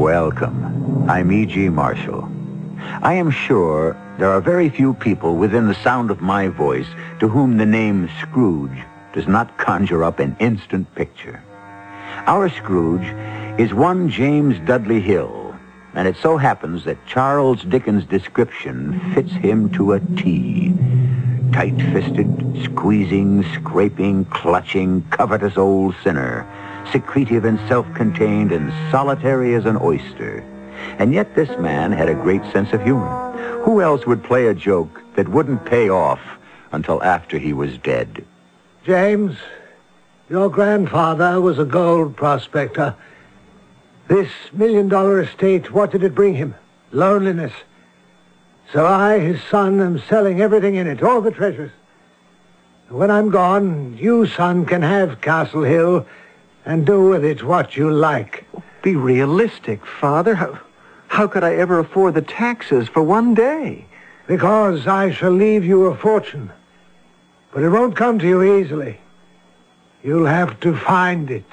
Welcome. I'm E.G. Marshall. I am sure there are very few people within the sound of my voice to whom the name Scrooge does not conjure up an instant picture. Our Scrooge is one James Dudley Hill, and it so happens that Charles Dickens' description fits him to a T. Tight-fisted, squeezing, scraping, clutching, covetous old sinner, secretive and self-contained and solitary as an oyster. And yet this man had a great sense of humor. Who else would play a joke that wouldn't pay off until after he was dead? James, your grandfather was a gold prospector. This $1 million estate, what did it bring him? Loneliness. So I, his son, am selling everything in it, all the treasures. When I'm gone, you, son, can have Castle Hill and do with it what you like. Be realistic, Father. How could I ever afford the taxes for one day? Because I shall leave you a fortune. But it won't come to you easily. You'll have to find it.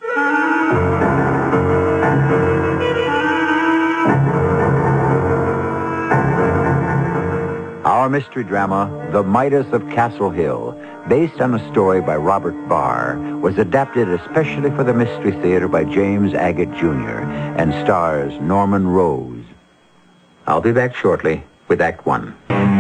Our mystery drama, The Midas of Castle Hill, based on a story by Robert Barr, was adapted especially for the Mystery Theater by James Agate, Jr., and stars Norman Rose. I'll be back shortly with Act One.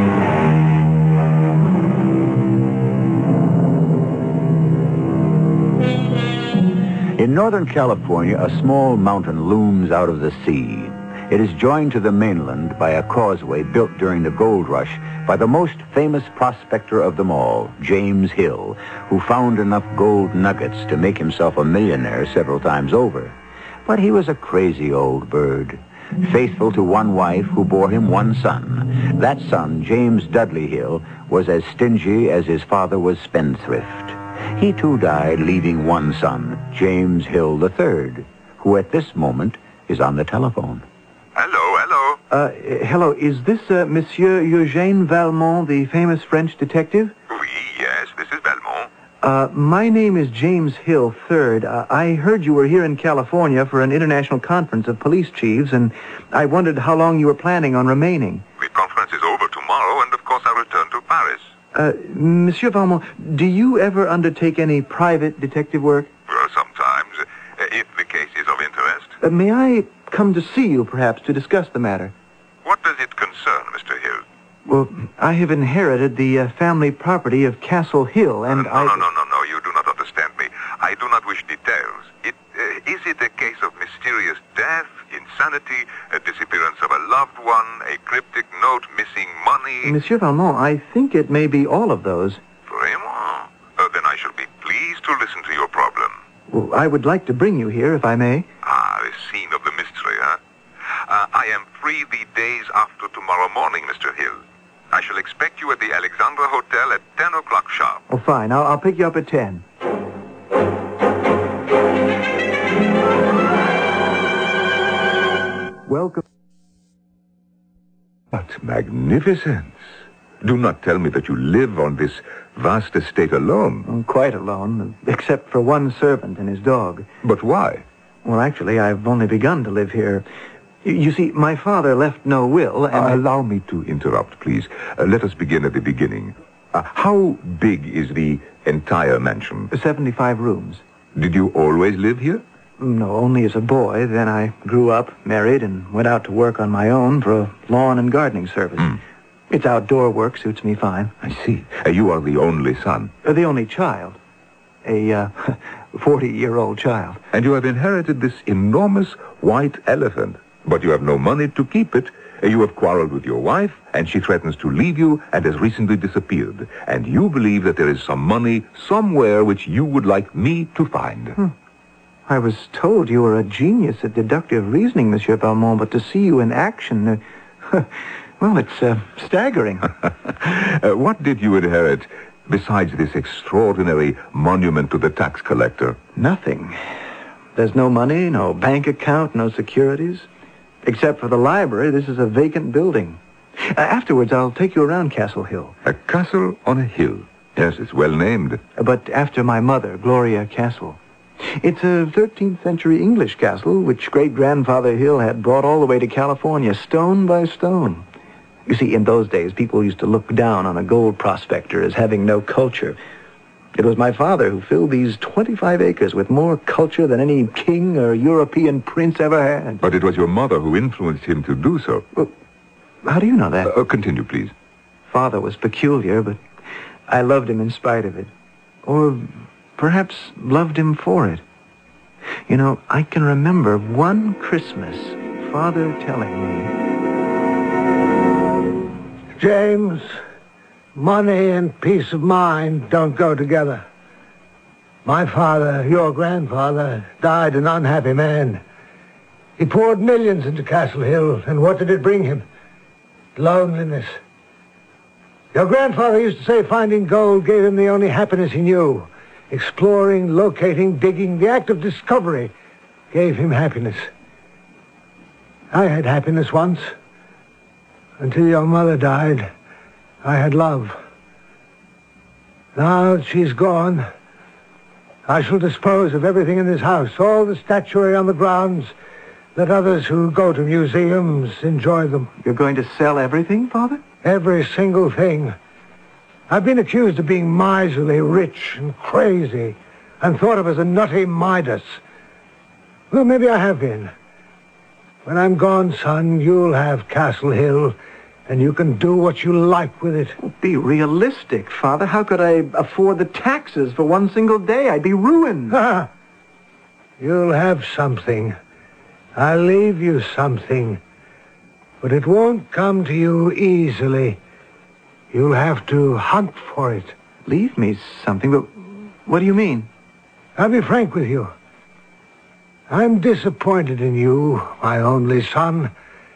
In Northern California, a small mountain looms out of the sea. It is joined to the mainland by a causeway built during the gold rush by the most famous prospector of them all, James Hill, who found enough gold nuggets to make himself a millionaire several times over. But he was a crazy old bird, faithful to one wife who bore him one son. That son, James Dudley Hill, was as stingy as his father was spendthrift. He too died, leaving one son, James Hill III, who at this moment is on the telephone. Hello, is this Monsieur Eugène Valmont, the famous French detective? Oui, yes, this is Valmont. My name is James Hill III. I heard you were here in California for an international conference of police chiefs, and I wondered how long you were planning on remaining. The conference is over tomorrow, and of course I'll return to Paris. Monsieur Valmont, do you ever undertake any private detective work? Well, sometimes, if the case is of interest. May I come to see you, perhaps, to discuss the matter? What does it concern, Mr. Hill? Well, I have inherited the family property of Castle Hill, and No, you do not understand me. I do not wish details. Is it a case of mysterious death, insanity, a disappearance of a loved one, a cryptic note, missing money? Monsieur Valmont, I think it may be all of those. Vraiment? Then I shall be pleased to listen to your problem. Well, I would like to bring you here, if I may. The scene of the mystery, huh? I am free the days after tomorrow morning, Mr. Hill. I shall expect you at the Alexandra Hotel at 10 o'clock sharp. Oh, fine. I'll pick you up at 10. Welcome. What magnificence. Do not tell me that you live on this vast estate alone. I'm quite alone, except for one servant and his dog. But why? Well, actually, I've only begun to live here. You see, my father left no will, and... Allow me to interrupt, please. Let us begin at the beginning. How big is the entire mansion? 75 rooms. Did you always live here? No, only as a boy. Then I grew up, married, and went out to work on my own for a lawn and gardening service. It's outdoor work, suits me fine. I see. You are the only son. The only child. A 40-year-old child. And you have inherited this enormous white elephant. But you have no money to keep it. You have quarreled with your wife, and she threatens to leave you and has recently disappeared. And you believe that there is some money somewhere which you would like me to find. I was told you were a genius at deductive reasoning, Monsieur Valmont, but to see you in action, well, it's staggering. What did you inherit besides this extraordinary monument to the tax collector? Nothing. There's no money, no bank account, no securities. Except for the library, this is a vacant building. Afterwards, I'll take you around Castle Hill. A castle on a hill. Yes, it's well named. But after my mother, Gloria Castle. It's a 13th century English castle, which great-grandfather Hill had brought all the way to California, stone by stone. You see, in those days, people used to look down on a gold prospector as having no culture. It was my father who filled these 25 acres with more culture than any king or European prince ever had. But it was your mother who influenced him to do so. Well, how do you know that? Continue, please. Father was peculiar, but I loved him in spite of it. Or perhaps loved him for it. You know, I can remember one Christmas, Father telling me... James, money and peace of mind don't go together. My father, your grandfather, died an unhappy man. He poured millions into Castle Hill, and what did it bring him? Loneliness. Your grandfather used to say finding gold gave him the only happiness he knew. Exploring, locating, digging, the act of discovery gave him happiness. I had happiness once. Until your mother died, I had love. Now that she's gone, I shall dispose of everything in this house, all the statuary on the grounds, let others who go to museums enjoy them. You're going to sell everything, Father? Every single thing. I've been accused of being miserly, rich, and crazy, and thought of as a nutty Midas. Well, maybe I have been. When I'm gone, son, you'll have Castle Hill, and you can do what you like with it. Oh, be realistic, Father. How could I afford the taxes for one single day? I'd be ruined. You'll have something. I'll leave you something. But it won't come to you easily. You'll have to hunt for it. Leave me something? But what do you mean? I'll be frank with you. I'm disappointed in you, my only son.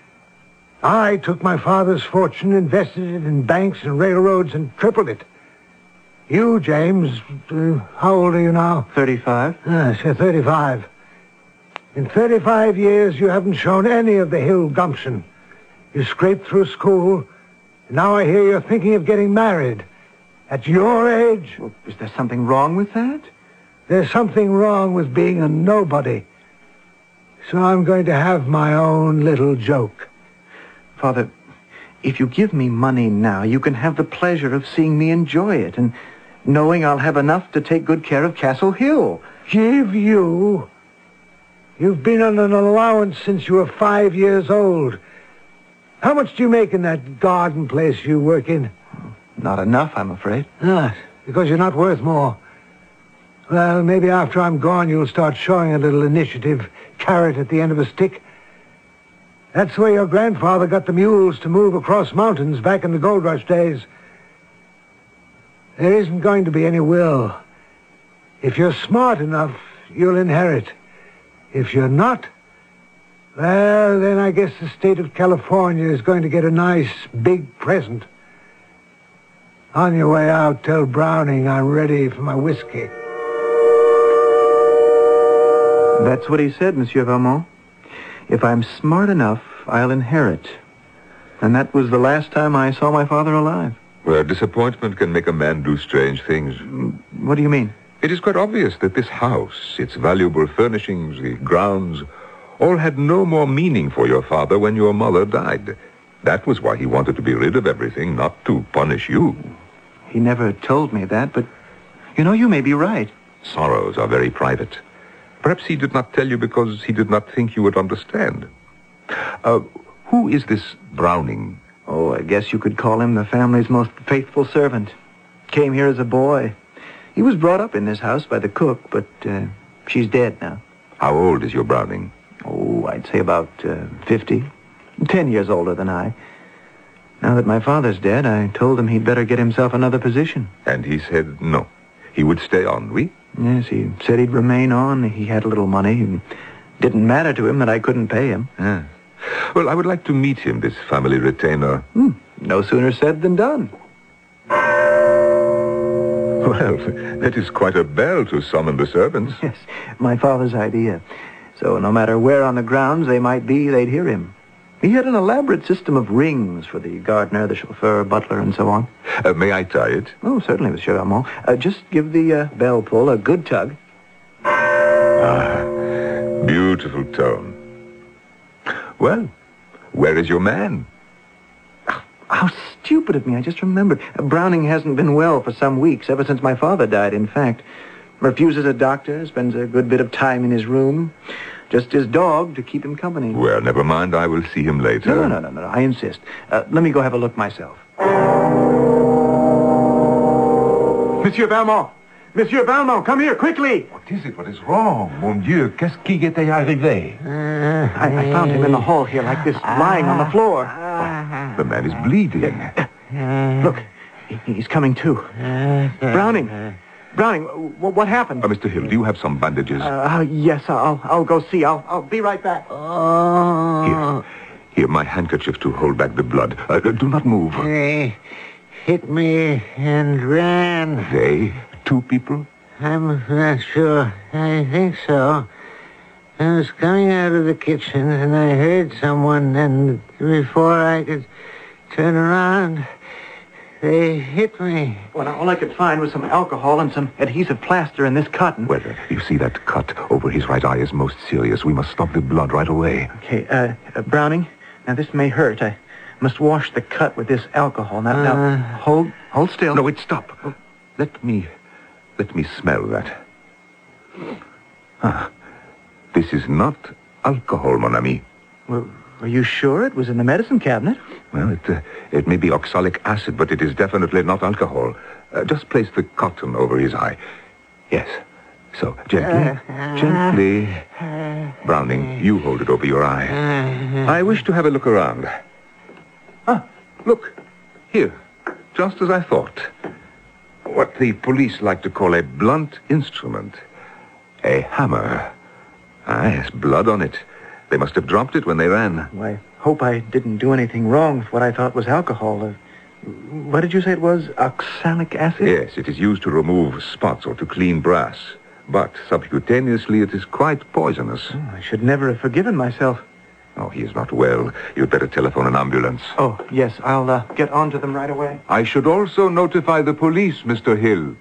I took my father's fortune, invested it in banks and railroads, and tripled it. You, James, how old are you now? 35. Yes, you're 35. In 35 years, you haven't shown any of the Hill gumption. You scraped through school, and now I hear you're thinking of getting married. At your age? Well, is there something wrong with that? There's something wrong with being a nobody. So I'm going to have my own little joke. Father, if you give me money now, you can have the pleasure of seeing me enjoy it and knowing I'll have enough to take good care of Castle Hill. Give you? You've been on an allowance since you were 5 years old. How much do you make in that garden place you work in? Not enough, I'm afraid. Because you're not worth more. Well, maybe after I'm gone, you'll start showing a little initiative, carrot at the end of a stick. That's the way your grandfather got the mules to move across mountains back in the gold rush days. There isn't going to be any will. If you're smart enough, you'll inherit. If you're not, well, then I guess the state of California is going to get a nice, big present. On your way out, tell Browning I'm ready for my whiskey. That's what he said, Monsieur Valmont. If I'm smart enough, I'll inherit. And that was the last time I saw my father alive. Well, disappointment can make a man do strange things. What do you mean? It is quite obvious that this house, its valuable furnishings, the grounds, all had no more meaning for your father when your mother died. That was why he wanted to be rid of everything, not to punish you. He never told me that, but, you may be right. Sorrows are very private. Perhaps he did not tell you because he did not think you would understand. Who is this Browning? Oh, I guess you could call him the family's most faithful servant. Came here as a boy. He was brought up in this house by the cook, but she's dead now. How old is your Browning? Oh, I'd say about 50. 10 years older than I. Now that my father's dead, I told him he'd better get himself another position. And he said no. He would stay on, oui? Yes, he said he'd remain on. He had a little money. It didn't matter to him that I couldn't pay him. Ah. Well, I would like to meet him, this family retainer. No sooner said than done. Well, that is quite a bell to summon the servants. Yes, my father's idea. So no matter where on the grounds they might be, they'd hear him. He had an elaborate system of rings for the gardener, the chauffeur, butler, and so on. May I tie it? Oh, certainly, Monsieur Valmont. Just give the bell pull a good tug. Beautiful tone. Well, where is your man? How stupid of me. I just remembered. Browning hasn't been well for some weeks, ever since my father died, in fact. Refuses a doctor, spends a good bit of time in his room. Just his dog to keep him company. Well, never mind. I will see him later. No. I insist. Let me go have a look myself. Monsieur Valmont! Monsieur Valmont, come here, quickly! What is it? What is wrong? Mon Dieu, qu'est-ce qui est arrivé? I found him in the hall here, like this, lying on the floor. The man is bleeding. Look, he's coming to. Browning, what happened? Mr. Hill, do you have some bandages? Yes, I'll go see. I'll be right back. Here, my handkerchief to hold back the blood. Do not move. They hit me and ran. They? 2 people? I'm not sure. I think so. I was coming out of the kitchen and I heard someone, and before I could turn around, they hit me. Well, all I could find was some alcohol and some adhesive plaster in this cotton. Well, you see that cut over his right eye is most serious. We must stop the blood right away. Okay, Browning, now this may hurt. I must wash the cut with this alcohol. Now, hold still. No, wait, stop. Let me smell that. This is not alcohol, mon ami. Well, are you sure it was in the medicine cabinet? Well, it may be oxalic acid, but it is definitely not alcohol. Just place the cotton over his eye. Yes. So, gently. Browning, you hold it over your eye. I wish to have a look around. Look. Here. Just as I thought. What the police like to call a blunt instrument. A hammer. Yes, blood on it. They must have dropped it when they ran. Well, I hope I didn't do anything wrong with what I thought was alcohol. What did you say it was? Oxalic acid? Yes, it is used to remove spots or to clean brass. But subcutaneously, it is quite poisonous. I should never have forgiven myself. Oh, he is not well. You'd better telephone an ambulance. Oh, yes, I'll get on to them right away. I should also notify the police, Mr. Hill.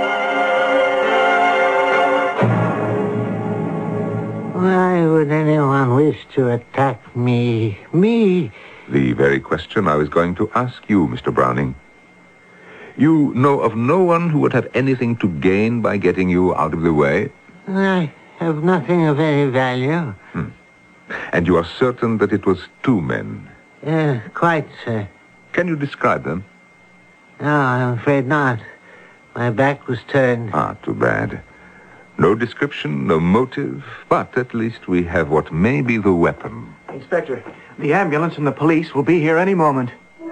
Why would anyone wish to attack me? Me? The very question I was going to ask you, Mr. Browning. You know of no one who would have anything to gain by getting you out of the way? I have nothing of any value. And you are certain that it was 2 men? Quite, sir. Can you describe them? No, I'm afraid not. My back was turned. Too bad. No description, no motive, but at least we have what may be the weapon. Inspector, the ambulance and the police will be here any moment.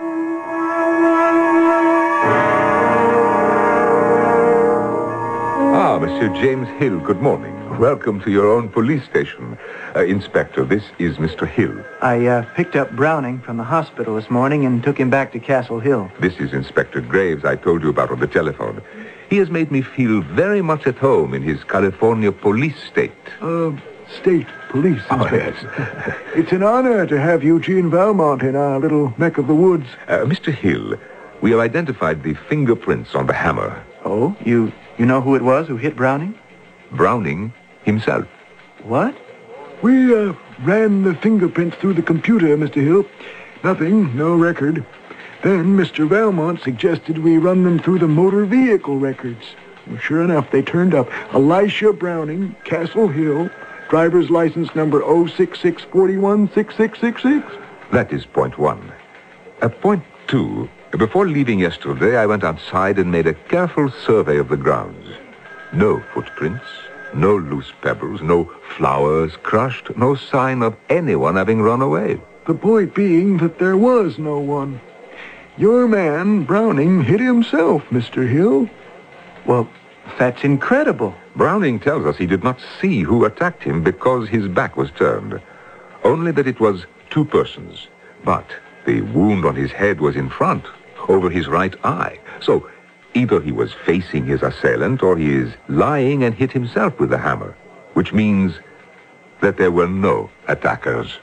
Monsieur James Hill, good morning. Welcome to your own police station. Inspector, this is Mr. Hill. I picked up Browning from the hospital this morning and took him back to Castle Hill. This is Inspector Graves I told you about on the telephone. He has made me feel very much at home in his California police state. State police, Inspector. Yes. It's an honor to have Eugene Valmont in our little neck of the woods. Mr. Hill, we have identified the fingerprints on the hammer. Oh, you know who it was who hit Browning? Browning himself. What? We ran the fingerprints through the computer, Mr. Hill. Nothing, no record. Then Mr. Valmont suggested we run them through the motor vehicle records. Well, sure enough, they turned up. Elisha Browning, Castle Hill, driver's license number 066416666. That is point 1. Point 2. Before leaving yesterday, I went outside and made a careful survey of the grounds. No footprints, no loose pebbles, no flowers crushed, no sign of anyone having run away. The point being that there was no one. Your man, Browning, hit himself, Mr. Hill. Well, that's incredible. Browning tells us he did not see who attacked him because his back was turned. Only that it was 2 persons. But the wound on his head was in front, over his right eye. So either he was facing his assailant or he is lying and hit himself with the hammer, which means that there were no attackers.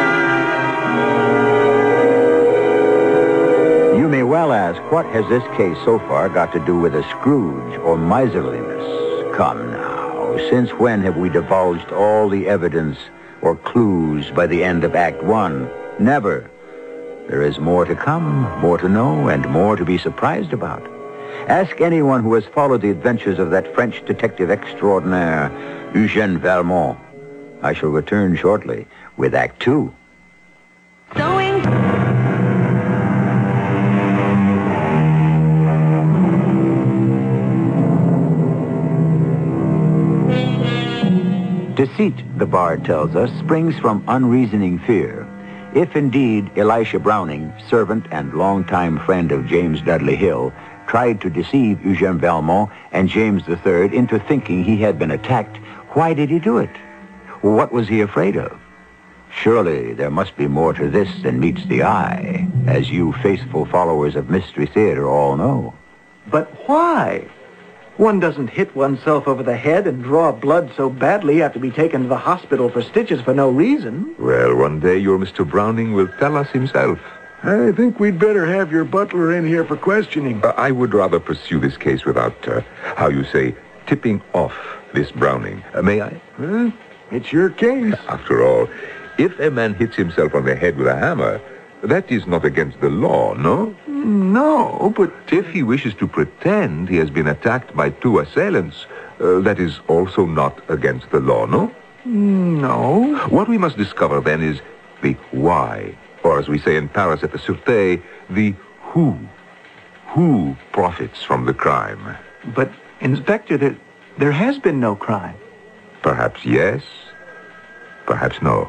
You may well ask, what has this case so far got to do with a Scrooge or miserliness? Come now. Since when have we divulged all the evidence or clues by the end of Act One? Never. There is more to come, more to know, and more to be surprised about. Ask anyone who has followed the adventures of that French detective extraordinaire, Eugène Valmont. I shall return shortly with Act Two. Deceit, the bard tells us, springs from unreasoning fear. If indeed Elisha Browning, servant and longtime friend of James Dudley Hill, tried to deceive Eugène Valmont and James III into thinking he had been attacked, why did he do it? What was he afraid of? Surely there must be more to this than meets the eye, as you faithful followers of Mystery Theater all know. But why? One doesn't hit oneself over the head and draw blood so badly you have to be taken to the hospital for stitches for no reason. Well, one day your Mr. Browning will tell us himself. I think we'd better have your butler in here for questioning. I would rather pursue this case without, how you say, tipping off this Browning. May I? Well, it's your case. After all, if a man hits himself on the head with a hammer, that is not against the law, no? No, but If he wishes to pretend he has been attacked by two assailants, that is also not against the law, no? no. What we must discover then is the why, or as we say in Paris at the Sûreté, the who. Who profits from the crime? But, Inspector, there has been no crime. Perhaps yes, perhaps no.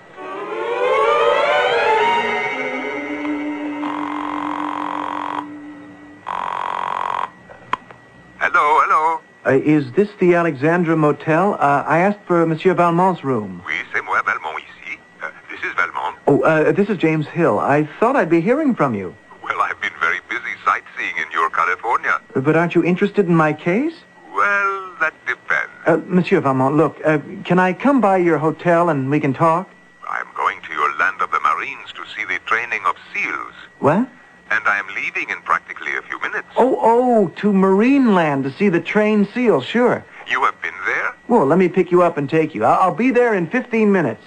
Hello. Is this the Alexandra Motel? I asked for Monsieur Valmont's room. Oui, c'est moi, Valmont, ici. This is Valmont. Oh, this is James Hill. I thought I'd be hearing from you. Well, I've been very busy sightseeing in your California. But aren't you interested in my case? Well, that depends. Monsieur Valmont, look, can I come by your hotel and we can talk? I'm going to your land of the Marines to see the training of SEALs. What? And I am leaving in practically a few minutes. Oh, to Marineland to see the trained SEALs, sure. You have been there? Well, let me pick you up and take you. I'll be there in 15 minutes.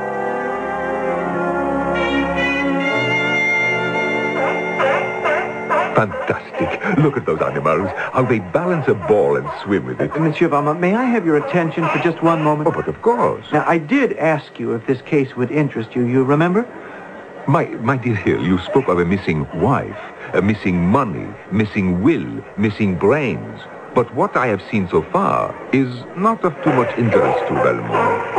Fantastic. Look at those animals. How they balance a ball and swim with it. Monsieur Valmont, may I have your attention for just one moment? Oh, but of course. Now, I did ask you if this case would interest you. You remember? My dear Hill, you spoke of a missing wife, a missing money, missing will, missing brains. But what I have seen so far is not of too much interest to Valmont.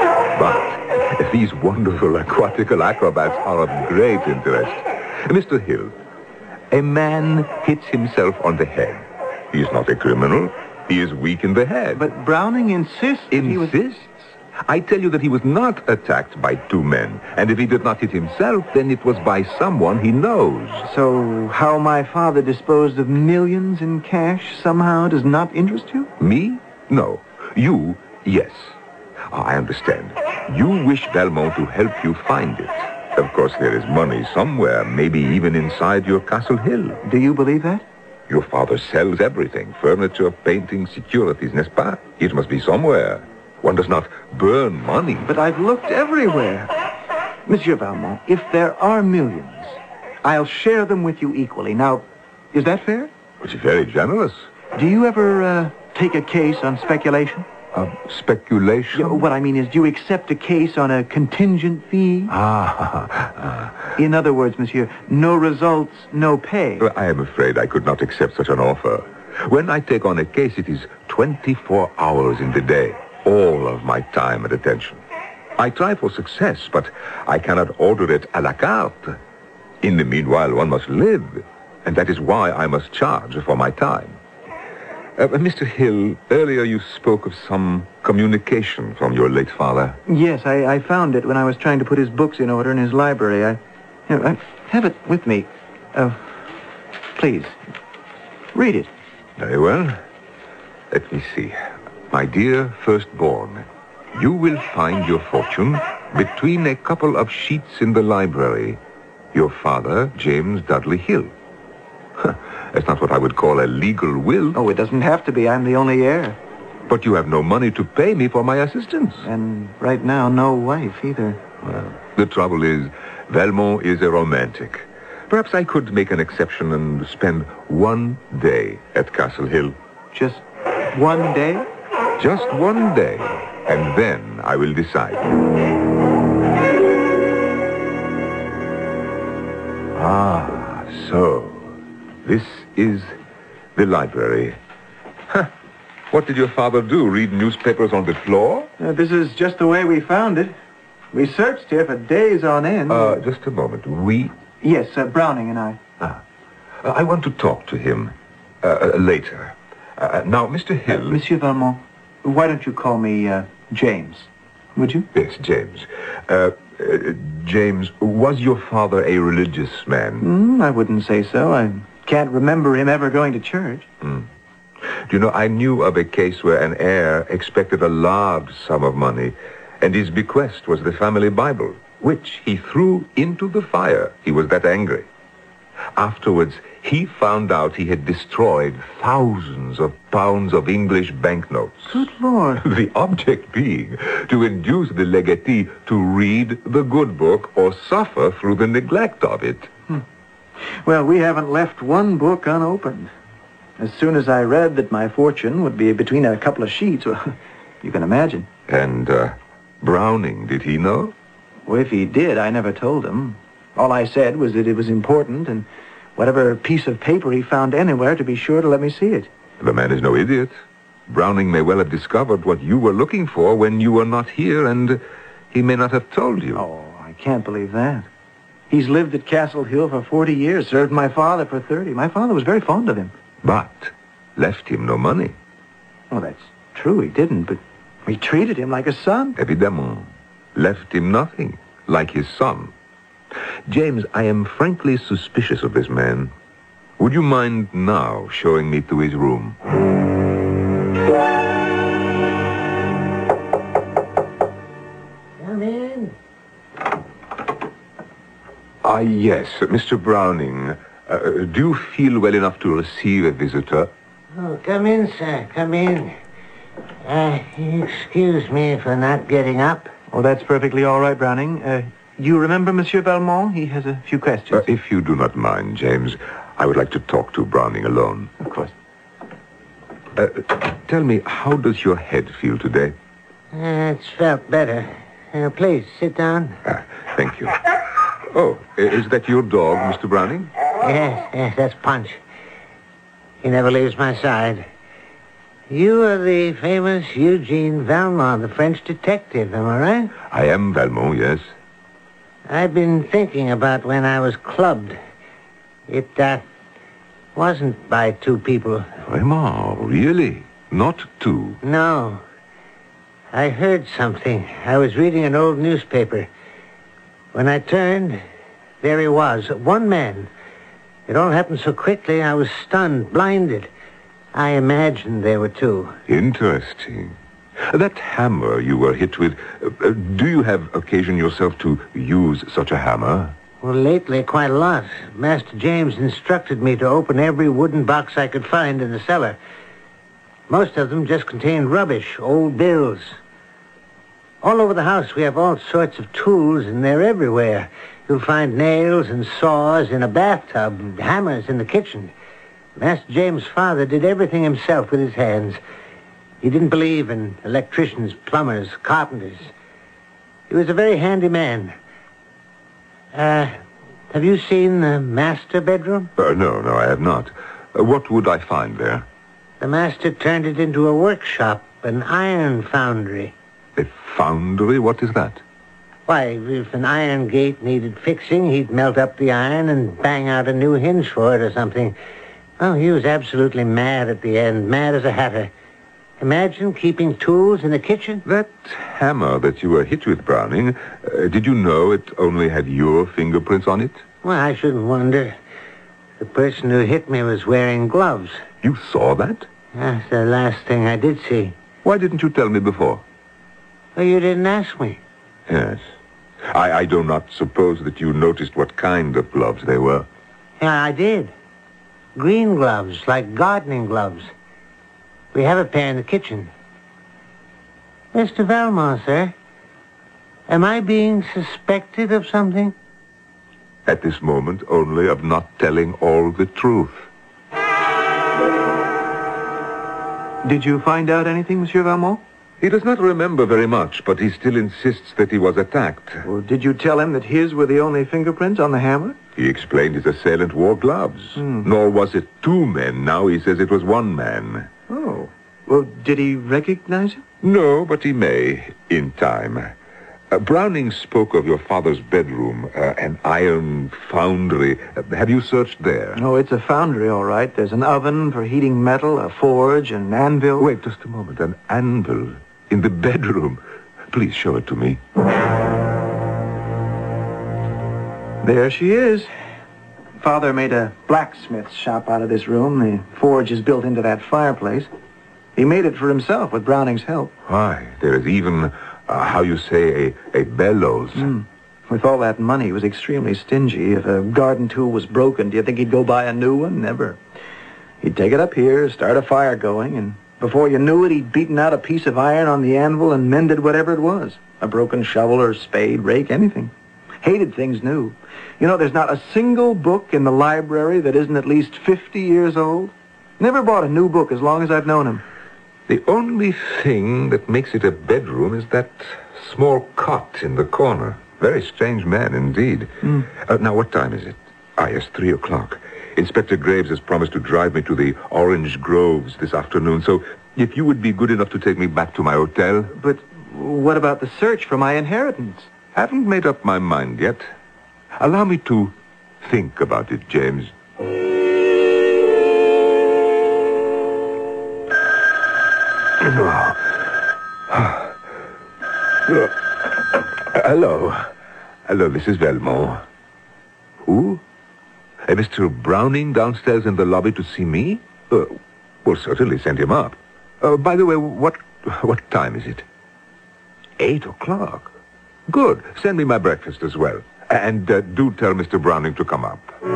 But these wonderful aquatical acrobats are of great interest. Mr. Hill, a man hits himself on the head. He is not a criminal. He is weak in the head. But Browning insists that he was... Insists? I tell you that he was not attacked by two men. And if he did not hit himself, then it was by someone he knows. So how my father disposed of millions in cash somehow does not interest you? Me? No. You? Yes. I understand. You wish Valmont to help you find it. Of course, there is money somewhere, maybe even inside your Castle Hill. Do you believe that? Your father sells everything. Furniture, painting, securities, n'est-ce pas? It must be somewhere. One does not burn money. But I've looked everywhere. Monsieur Valmont, if there are millions, I'll share them with you equally. Now, is that fair? It's very generous. Do you ever take a case on speculation? Speculation? Yeah, what I mean is, do you accept a case on a contingent fee? In other words, monsieur, no results, no pay. I am afraid I could not accept such an offer. When I take on a case, it is 24 hours in the day. All of my time and attention. I try for success, but I cannot order it à la carte. In the meanwhile, one must live, and that is why I must charge for my time. Mr. Hill, earlier you spoke of some communication from your late father. Yes, I found it when I was trying to put his books in order in his library. I have it with me. Please, read it. Very well. Let me see. My dear firstborn, you will find your fortune between a couple of sheets in the library. Your father, James Dudley Hill. That's not what I would call a legal will. Oh, it doesn't have to be. I'm the only heir. But you have no money to pay me for my assistance. And right now, no wife either. Well, the trouble is, Valmont is a romantic. Perhaps I could make an exception and spend one day at Castle Hill. Just one day? Just one day. And then I will decide. Ah, so this is the library. Huh. What did your father do? Read newspapers on the floor? This is just the way we found it. We searched here for days on end. Just a moment. We? Yes, Browning and I. I want to talk to him later. Now, Mr. Hill... Monsieur Valmont, why don't you call me James? Would you? Yes, James. James, was your father a religious man? I wouldn't say so. I can't remember him ever going to church. Do you know, I knew of a case where an heir expected a large sum of money, and his bequest was the family Bible, which he threw into the fire. He was that angry. Afterwards, he found out he had destroyed thousands of pounds of English banknotes. Good Lord. The object being to induce the legatee to read the good book or suffer through the neglect of it. Well, we haven't left one book unopened. As soon as I read that my fortune would be between a couple of sheets, well, you can imagine. And Browning, did he know? Well, if he did, I never told him. All I said was that it was important, and whatever piece of paper he found anywhere, to be sure to let me see it. The man is no idiot. Browning may well have discovered what you were looking for when you were not here, and he may not have told you. Oh, I can't believe that. He's lived at Castle Hill for 40 years, served my father for 30. My father was very fond of him. But left him no money. Oh, that's true, he didn't, but we treated him like a son. Évidemment. Left him nothing, like his son. James, I am frankly suspicious of this man. Would you mind now showing me to his room? Come in. Yes, Mr. Browning. Do you feel well enough to receive a visitor? Oh, come in, sir. Come in. Excuse me for not getting up. Oh, that's perfectly all right, Browning. You remember Monsieur Valmont? He has a few questions. If you do not mind, James, I would like to talk to Browning alone. Of course. Tell me, how does your head feel today? It's felt better. Please, sit down. Thank you. Oh, is that your dog, Mr. Browning? Yes, that's Punch. He never leaves my side. You are the famous Eugene Valmont, the French detective, am I right? I am Valmont, yes. I've been thinking about when I was clubbed. It, wasn't by two people. Vraiment, really? Not two? No. I heard something. I was reading an old newspaper. When I turned, there he was, one man. It all happened so quickly, I was stunned, blinded. I imagined there were two. Interesting. That hammer you were hit with, do you have occasion yourself to use such a hammer? Well, lately, quite a lot. Master James instructed me to open every wooden box I could find in the cellar. Most of them just contained rubbish, old bills. All over the house, we have all sorts of tools, and they're everywhere. You'll find nails and saws in a bathtub, and hammers in the kitchen. Master James' father did everything himself with his hands. He didn't believe in electricians, plumbers, carpenters. He was a very handy man. Have you seen the master bedroom? No, I have not. What would I find there? The master turned it into a workshop, an iron foundry. A foundry? What is that? Why, if an iron gate needed fixing, he'd melt up the iron and bang out a new hinge for it or something. Oh, he was absolutely mad at the end, mad as a hatter. Imagine keeping tools in the kitchen. That hammer that you were hit with, Browning, did you know it only had your fingerprints on it? Well, I shouldn't wonder. The person who hit me was wearing gloves. You saw that? That's the last thing I did see. Why didn't you tell me before? Well, you didn't ask me. Yes. I do not suppose that you noticed what kind of gloves they were. Yeah, I did. Green gloves, like gardening gloves. We have a pair in the kitchen. Mr. Valmont, sir. Am I being suspected of something? At this moment, only of not telling all the truth. Did you find out anything, Monsieur Valmont? He does not remember very much, but he still insists that he was attacked. Well, did you tell him that his were the only fingerprints on the hammer? He explained his assailant wore gloves. Nor was it two men. Now he says it was one man. Oh. Well, did he recognize him? No, but he may, in time. Browning spoke of your father's bedroom, an iron foundry. Have you searched there? Oh, it's a foundry, all right. There's an oven for heating metal, a forge, an anvil. Wait just a moment. An anvil in the bedroom. Please show it to me. There she is. Father made a blacksmith's shop out of this room. The forge is built into that fireplace. He made it for himself with Browning's help. Why, there is even, how you say, a bellows. With all that money, he was extremely stingy. If a garden tool was broken, do you think he'd go buy a new one? Never. He'd take it up here, start a fire going, and before you knew it, he'd beaten out a piece of iron on the anvil and mended whatever it was. A broken shovel or spade, rake, anything. Hated things new. You know, there's not a single book in the library that isn't at least 50 years old. Never bought a new book as long as I've known him. The only thing that makes it a bedroom is that small cot in the corner. Very strange man indeed. Now, what time is it? Yes, 3 o'clock. Inspector Graves has promised to drive me to the Orange Groves this afternoon, so if you would be good enough to take me back to my hotel. But what about the search for my inheritance? Haven't made up my mind yet. Allow me to think about it, James. Hello, this is Valmont. Who? Mr. Browning downstairs in the lobby to see me? Well, certainly send him up. By the way, what time is it? 8 o'clock. Good. Send me my breakfast as well. And do tell Mr. Browning to come up.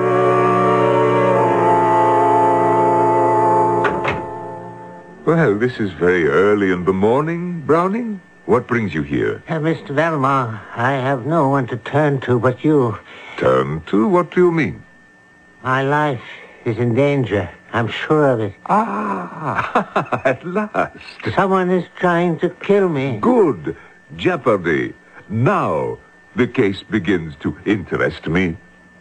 Well, this is very early in the morning, Browning. What brings you here? Mr. Valmont, I have no one to turn to but you. Turn to? What do you mean? My life is in danger. I'm sure of it. Ah, at last. Someone is trying to kill me. Good. Jeopardy. Now the case begins to interest me.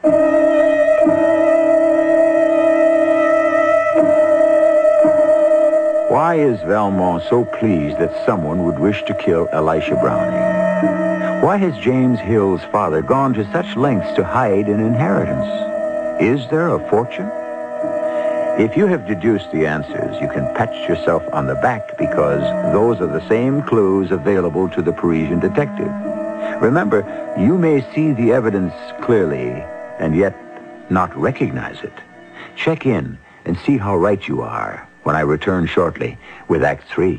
Why is Valmont so pleased that someone would wish to kill Elisha Browning? Why has James Hill's father gone to such lengths to hide an inheritance? Is there a fortune? If you have deduced the answers, you can pat yourself on the back because those are the same clues available to the Parisian detective. Remember, you may see the evidence clearly and yet not recognize it. Check in and see how right you are when I return shortly with Act 3.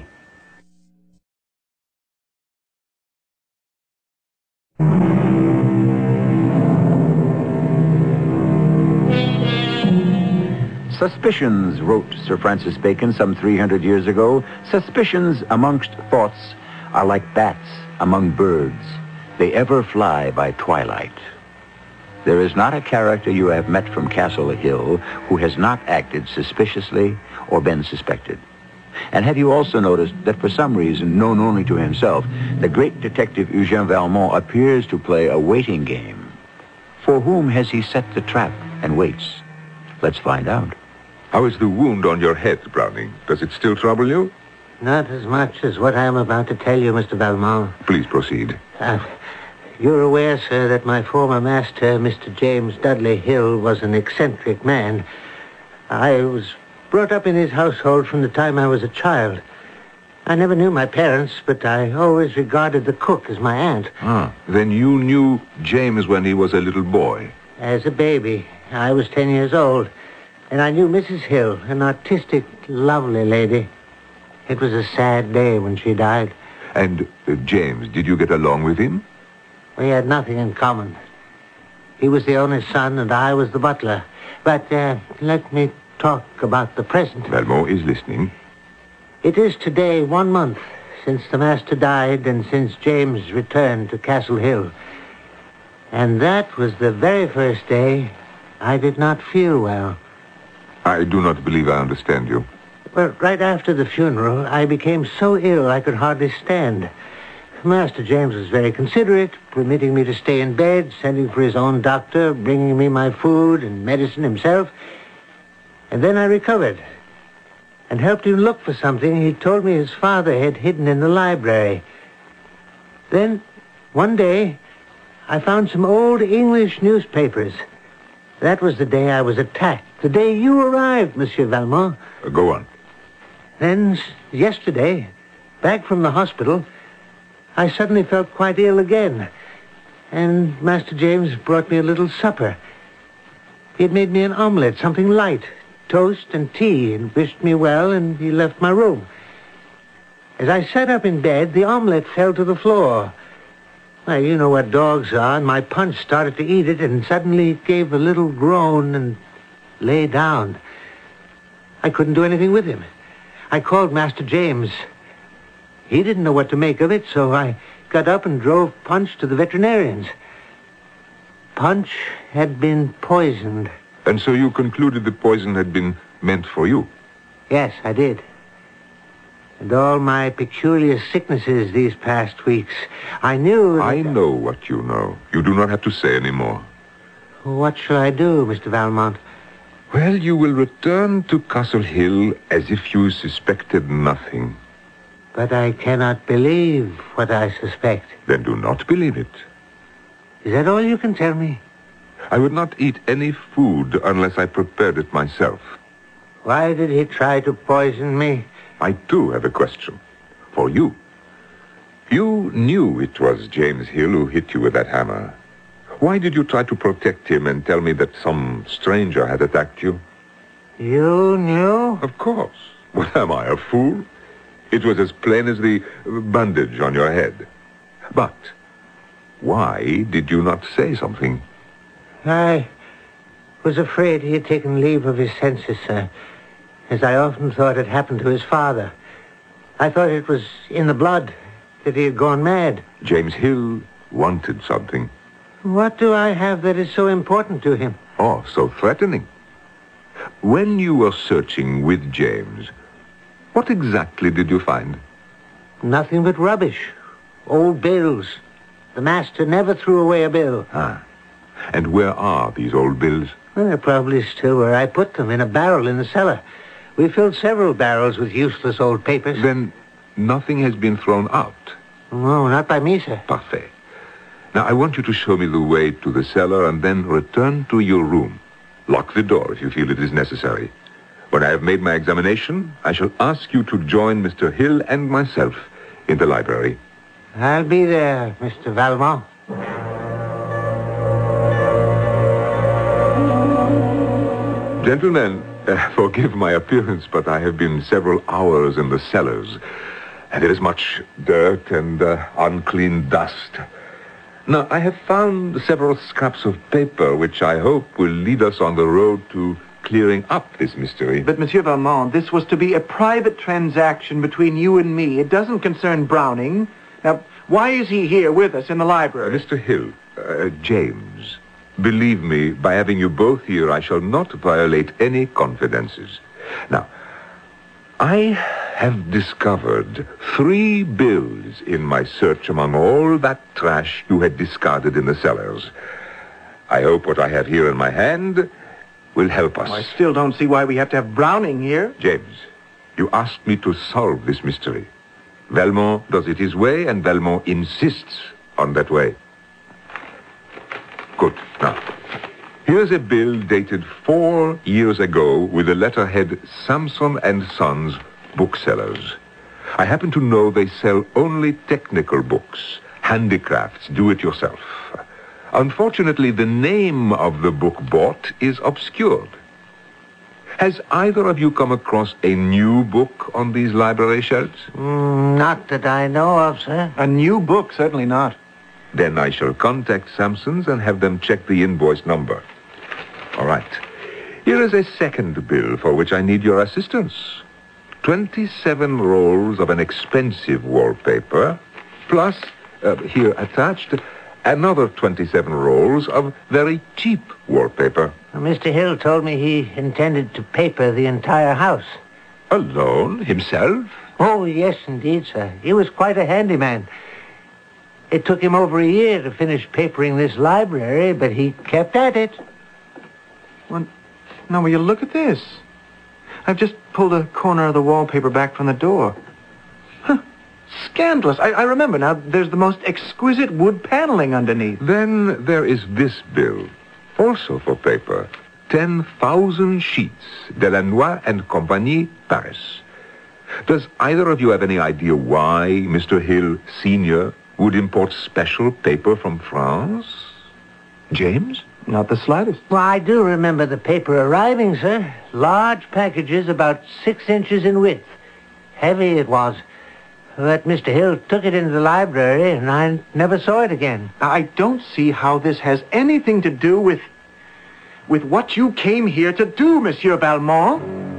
Suspicions, wrote Sir Francis Bacon some 300 years ago. Suspicions amongst thoughts are like bats among birds. They ever fly by twilight. There is not a character you have met from Castle Hill who has not acted suspiciously or been suspected. And have you also noticed that for some reason, known only to himself, the great detective Eugène Valmont appears to play a waiting game? For whom has he set the trap and waits? Let's find out. How is the wound on your head, Browning? Does it still trouble you? Not as much as what I am about to tell you, Mr. Valmont. Please proceed. You're aware, sir, that my former master, Mr. James Dudley Hill, was an eccentric man. I was brought up in his household from the time I was a child. I never knew my parents, but I always regarded the cook as my aunt. Then you knew James when he was a little boy? As a baby. I was 10 years old, and I knew Mrs. Hill, an artistic, lovely lady. It was a sad day when she died. And James, did you get along with him? We had nothing in common. He was the only son, and I was the butler. But let me talk about the present. Valmont is listening. It is today 1 month since the master died and since James returned to Castle Hill. And that was the very first day I did not feel well. I do not believe I understand you. Well, right after the funeral, I became so ill I could hardly stand. Master James was very considerate, permitting me to stay in bed, sending for his own doctor, bringing me my food and medicine himself. And then I recovered and helped him look for something he told me his father had hidden in the library. Then, one day, I found some old English newspapers. That was the day I was attacked, the day you arrived, Monsieur Valmont. Go on. Then, yesterday, back from the hospital, I suddenly felt quite ill again. And Master James brought me a little supper. He had made me an omelette, something light, toast and tea, and wished me well, and he left my room. As I sat up in bed, the omelette fell to the floor. Well, you know what dogs are, and my Punch started to eat it, and suddenly it gave a little groan and lay down. I couldn't do anything with him. I called Master James. He didn't know what to make of it, so I got up and drove Punch to the veterinarians. Punch had been poisoned. And so you concluded the poison had been meant for you? Yes, I did. And all my peculiar sicknesses these past weeks, I knew that... I know what you know. You do not have to say any more. What shall I do, Mr. Valmont? Well, you will return to Castle Hill as if you suspected nothing. But I cannot believe what I suspect. Then do not believe it. Is that all you can tell me? I would not eat any food unless I prepared it myself. Why did he try to poison me? I, too, have a question. For you. You knew it was James Hill who hit you with that hammer. Why did you try to protect him and tell me that some stranger had attacked you? You knew? Of course. What, am I, a fool? It was as plain as the bandage on your head. But why did you not say something? I was afraid he had taken leave of his senses, sir, as I often thought had happened to his father. I thought it was in the blood, that he had gone mad. James Hill wanted something. What do I have that is so important to him? Oh, so threatening. When you were searching with James, what exactly did you find? Nothing but rubbish. Old bills. The master never threw away a bill. Ah. And where are these old bills? Well, they're probably still where I put them, in a barrel in the cellar. We filled several barrels with useless old papers. Then nothing has been thrown out? No, not by me, sir. Parfait. Now, I want you to show me the way to the cellar and then return to your room. Lock the door if you feel it is necessary. When I have made my examination, I shall ask you to join Mr. Hill and myself in the library. I'll be there, Mr. Valmont. Gentlemen, forgive my appearance, but I have been several hours in the cellars, and there is much dirt and unclean dust. Now, I have found several scraps of paper, which I hope will lead us on the road to clearing up this mystery. But, Monsieur Valmont, this was to be a private transaction between you and me. It doesn't concern Browning. Now, why is he here with us in the library? Mr. Hill, James, believe me, by having you both here, I shall not violate any confidences. Now, I have discovered 3 bills in my search among all that trash you had discarded in the cellars. I hope what I have here in my hand will help us. I still don't see why we have to have Browning here. James, you asked me to solve this mystery. Valmont does it his way, and Valmont insists on that way. Good. Now, here's a bill dated 4 years ago with the letterhead Samson and Sons Booksellers. I happen to know they sell only technical books, handicrafts, do-it-yourself. Unfortunately, the name of the book bought is obscured. Has either of you come across a new book on these library shelves? Not that I know of, sir. A new book? Certainly not. Then I shall contact Sampson's and have them check the invoice number. All right. Here is a second bill for which I need your assistance. 27 rolls of an expensive wallpaper, plus, here attached, another 27 rolls of very cheap wallpaper. Mr. Hill told me he intended to paper the entire house. Alone? Himself? Oh, yes, indeed, sir. He was quite a handyman. It took him over a year to finish papering this library, but he kept at it. Well, now, will you look at this? I've just pulled a corner of the wallpaper back from the door. Huh. Scandalous. I remember now. There's the most exquisite wood paneling underneath. Then there is this bill, also for paper. 10,000 sheets. Delannoy and Compagnie, Paris. Does either of you have any idea why Mr. Hill, Sr., would import special paper from France? James? Not the slightest. Well, I do remember the paper arriving, sir. Large packages about 6 inches in width. Heavy it was. But Mr. Hill took it into the library, and I never saw it again. I don't see how this has anything to do with what you came here to do, Monsieur Valmont.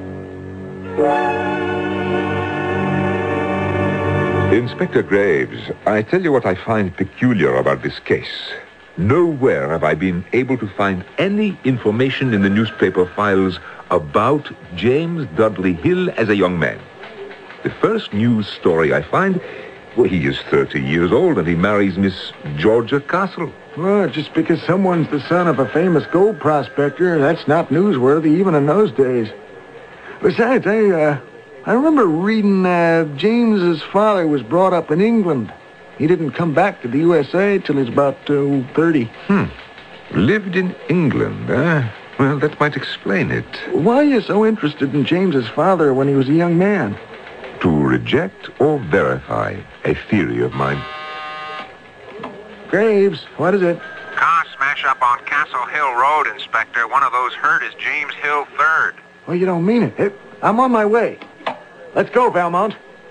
Inspector Graves, I tell you what I find peculiar about this case. Nowhere have I been able to find any information in the newspaper files about James Dudley Hill as a young man. The first news story I find, well, he is 30 years old and he marries Miss Georgia Castle. Well, just because someone's the son of a famous gold prospector, that's not newsworthy even in those days. Besides, I remember reading James's father was brought up in England. He didn't come back to the USA till he was about 30. Lived in England, eh? Well, that might explain it. Why are you so interested in James's father when he was a young man? To reject or verify a theory of mine. Graves, what is it? Car smash up on Castle Hill Road, Inspector. One of those hurt is James Hill III. Well, you don't mean it. I'm on my way. Let's go, Valmont.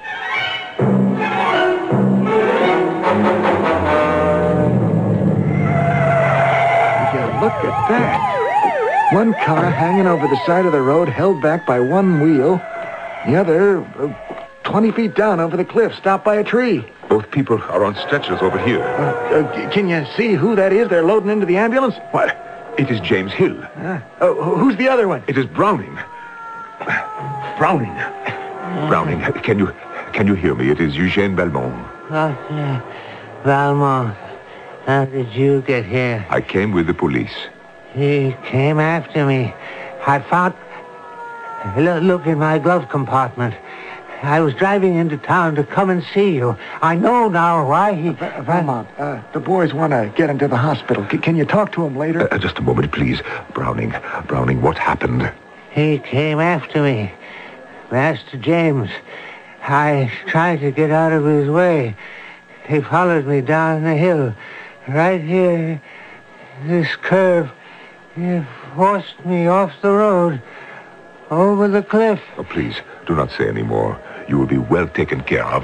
Look at that. One car hanging over the side of the road, held back by one wheel. The other, 20 feet down over the cliff, stopped by a tree. Both people are on stretchers over here. Can you see who that is they're loading into the ambulance? Why, it is James Hill. Who's the other one? It is Browning. Browning, can you hear me? It is Eugène Valmont. Yeah. Valmont. How did you get here? I came with the police. He came after me. I found... Look in my glove compartment. I was driving into town to come and see you. I know now why he... Valmont, the boys want to get him to the hospital. Can you talk to him later? Just a moment, please. Browning, what happened? He came after me. Master James. I tried to get out of his way. He followed me down the hill. Right here, this curve, it forced me off the road, over the cliff. Oh, please, do not say any more. You will be well taken care of.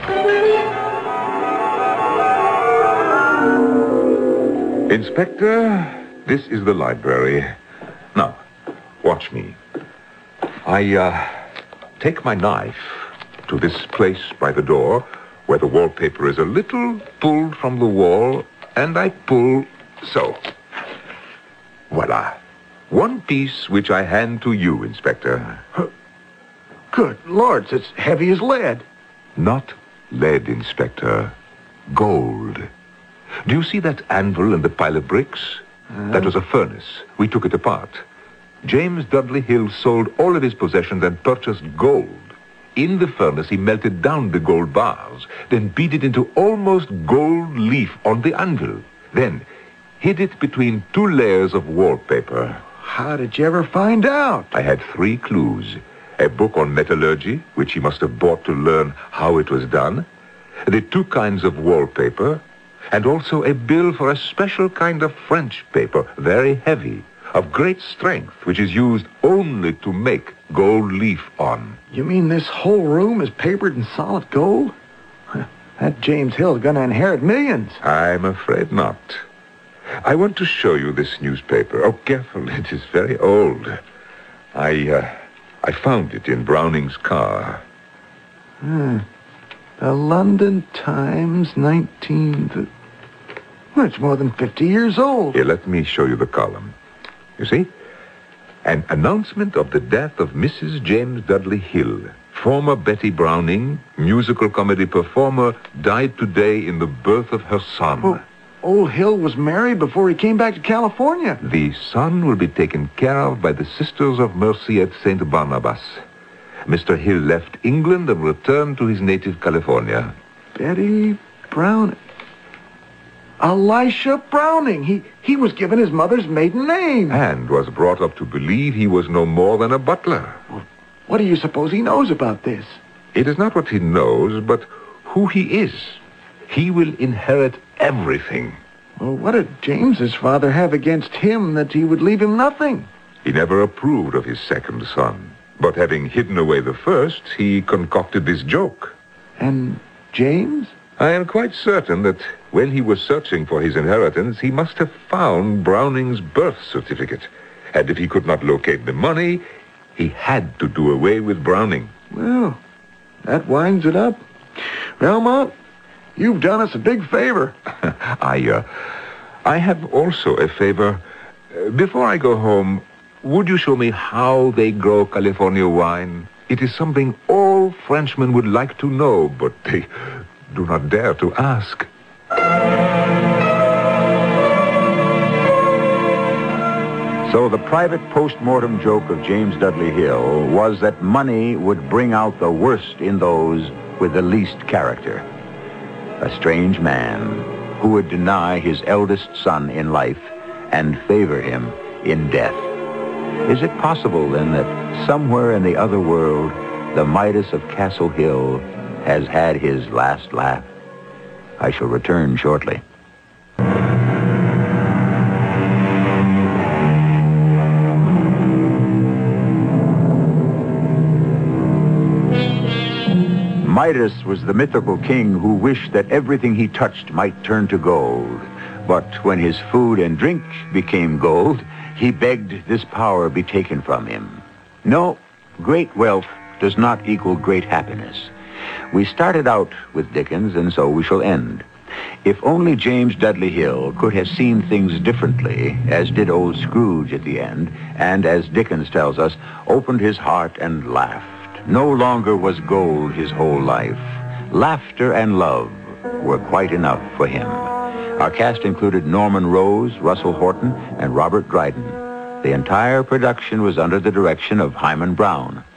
Inspector, this is the library. Now, watch me. I take my knife to this place by the door where the wallpaper is a little pulled from the wall, and I pull so. Voila. One piece which I hand to you, Inspector. Good Lord, it's heavy as lead. Not lead, Inspector. Gold. Do you see that anvil and the pile of bricks? That was a furnace. We took it apart. James Dudley Hill sold all of his possessions and purchased gold. In the furnace, he melted down the gold bars, then beat it into almost gold leaf on the anvil. Then hid it between 2 layers of wallpaper. How did you ever find out? I had 3 clues. A book on metallurgy, which he must have bought to learn how it was done. The 2 kinds of wallpaper. And also a bill for a special kind of French paper, very heavy, of great strength, which is used only to make gold leaf on. You mean this whole room is papered in solid gold? That James Hill's gonna inherit millions. I'm afraid not. I want to show you this newspaper. Oh, careful, it is very old. I found it in Browning's car. The London Times, 19... Well, it's more than 50 years old. Here, let me show you the column. You see? An announcement of the death of Mrs. James Dudley Hill, former Betty Browning, musical comedy performer, died today in the birth of her son. Well, old Hill was married before he came back to California. The son will be taken care of by the Sisters of Mercy at St. Barnabas. Mr. Hill left England and returned to his native California. Betty Brown... Elisha Browning. He was given his mother's maiden name. And was brought up to believe he was no more than a butler. What do you suppose he knows about this? It is not what he knows, but who he is. He will inherit everything. Well, what did James's father have against him that he would leave him nothing? He never approved of his second son. But having hidden away the first, he concocted this joke. And James? I am quite certain that when he was searching for his inheritance, he must have found Browning's birth certificate. And if he could not locate the money, he had to do away with Browning. Well, that winds it up. Belmont, you've done us a big favor. I have also a favor. Before I go home, would you show me how they grow California wine? It is something all Frenchmen would like to know, but they do not dare to ask. So the private post-mortem joke of James Dudley Hill was that money would bring out the worst in those with the least character. A strange man who would deny his eldest son in life and favor him in death. Is it possible, then, that somewhere in the other world, the Midas of Castle Hill has had his last laugh? I shall return shortly. Midas was the mythical king who wished that everything he touched might turn to gold. But when his food and drink became gold, he begged this power be taken from him. No, great wealth does not equal great happiness. We started out with Dickens, and so we shall end. If only James Dudley Hill could have seen things differently, as did old Scrooge at the end, and, as Dickens tells us, opened his heart and laughed. No longer was gold his whole life. Laughter and love were quite enough for him. Our cast included Norman Rose, Russell Horton, and Robert Dryden. The entire production was under the direction of Hyman Brown.